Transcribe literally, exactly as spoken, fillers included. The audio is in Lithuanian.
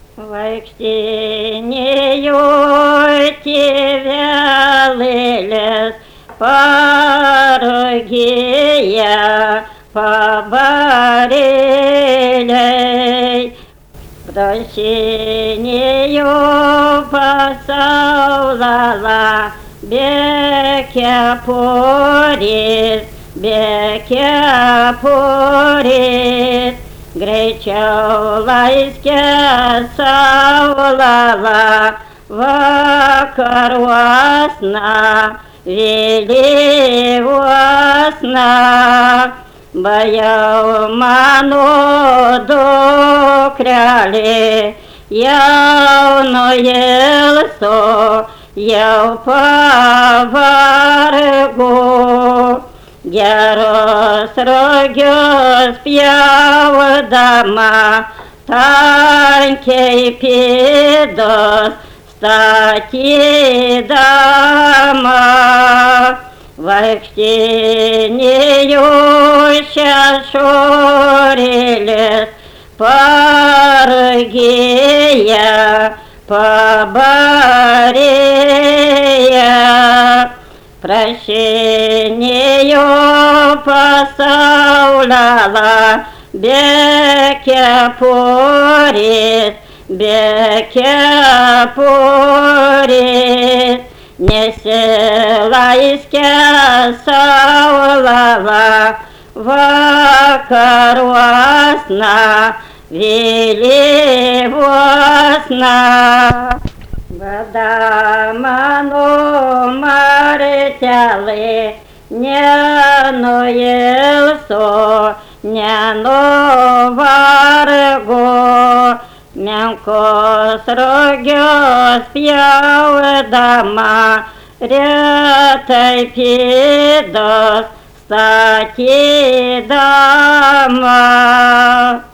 Vaikštinėjau tėvelėlės parugėje pabarėliai. Prašinėjau pasaulą be kepurės, be kepurės. Greičiau laiskė saulala vakaruosna, vėlyvuosna. Bajau mano dukrelė, jau nuilso, jau pavargo. Geros rugius pjaudama, tankiai pėdos statydama. Vaikštinėjau šešurėlės parugėje pabarėje. Prašinėjau pasaulą be kepurės, be kepurės. Nesilaiskė saulala vakaruosna, vėlyvuosna. Vada mano martelė nenuilso, nenuvargo. Menkos rugius pjaudama, retai pėdos statydama.